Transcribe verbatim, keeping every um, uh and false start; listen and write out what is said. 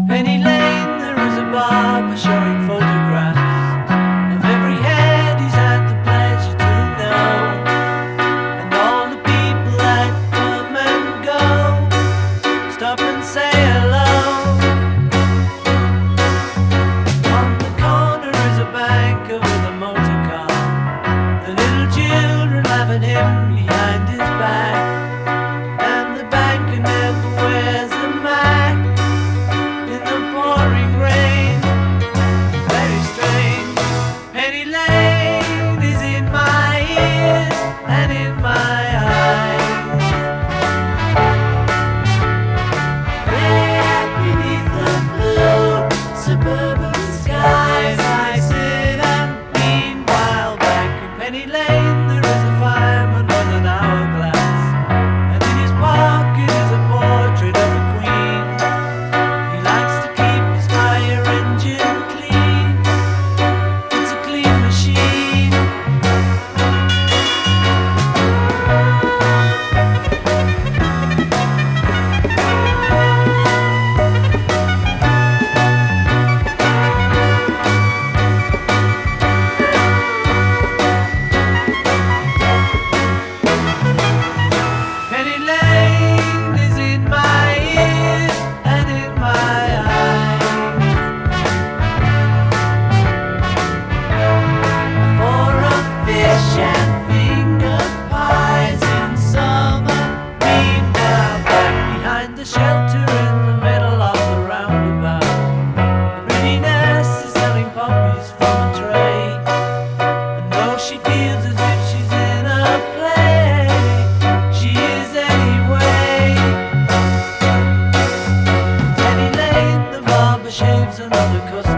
Penny Lane, there is a barber showing photographs of every head he's had the pleasure to know, and all the people that come and go stop and say hello. On the corner is a banker with a motor car. The little children laugh at him behind his back, and the banker never wears a Mac in the pouring rain. Very strange. Penny Lane is in my ears and in my eyes. There beneath the blue suburban skies I sit, and meanwhile back in Penny Lane there is a fireman with an hourglass, and in his pocket is a portrait of a queen. He likes to keep his fire engine clean. It's a clean machine. Penny Lane is in my ears and in my eyes. For a fish and finger pies in summer. Meanwhile, back behind the shelter in the middle of the roundabout, the pretty nurse is selling poppies from a tray. And though she feels as if she's in a play, she is anyway. Penny Lane, the barber shaves another customer.